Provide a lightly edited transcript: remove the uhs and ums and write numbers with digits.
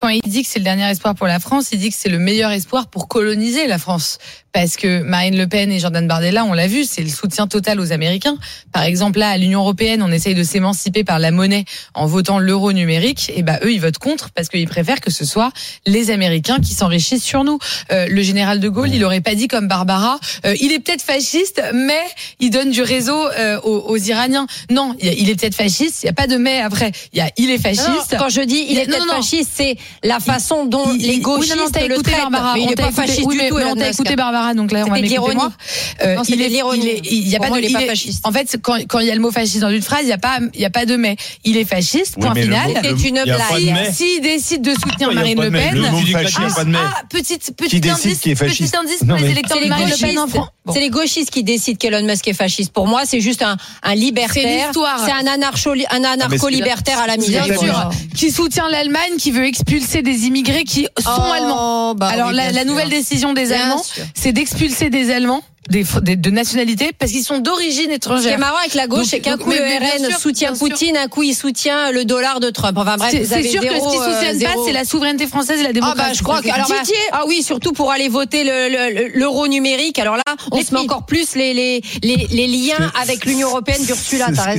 Quand il dit que c'est le dernier espoir pour la France, il dit que c'est le meilleur espoir pour coloniser la France. Parce que Marine Le Pen et Jordan Bardella, on l'a vu, c'est le soutien total aux Américains. Par exemple, là, à l'Union européenne, on essaye de s'émanciper par la monnaie en votant l'euro numérique. Et eux, ils votent contre parce qu'ils préfèrent que ce soit les Américains qui s'enrichissent sur nous. Le général de Gaulle, il aurait pas dit comme Barbara, il est peut-être fasciste, mais il donne du réseau aux Iraniens. Non, il est peut-être fasciste. Il y a pas de mais après. Il est fasciste. Non, quand je dis il est peut-être fasciste, c'est la façon dont les gauchistes le traitent. Barbara, mais il n'est pas fasciste du tout. On t'a écouté Barbara, donc là on va m'écouter moi. Non, c'est l'ironie. Il y a pas de fasciste. En fait, quand il y a le mot fasciste dans une phrase, il y a pas de mais. Il est fasciste. Point final. C'est une blague. S'il décide de soutenir Marine Le Pen, petit indice pour les électeurs de Marine Le Pen en France. C'est les gauchistes qui décident qu'Elon Musk est fasciste. Pour moi, c'est juste un libertaire. C'est un anarcho-libertaire à la misère. Bien sûr. Qui soutient l'Allemagne, qui veut expulser des immigrés qui sont allemands. Alors la nouvelle décision des Allemands, c'est d'expulser des Allemands de nationalité parce qu'ils sont d'origine étrangère. Ce qui est marrant avec la gauche, c'est qu'un coup le RN soutient Poutine, un coup il soutient le dollar de Trump. Enfin bref, c'est sûr que ce qu'ils soutiennent pas, c'est la souveraineté française et la démocratie. Je crois que oui, surtout pour aller voter l'euro numérique. Alors là, on se met encore plus les liens avec l'Union européenne d'Ursula.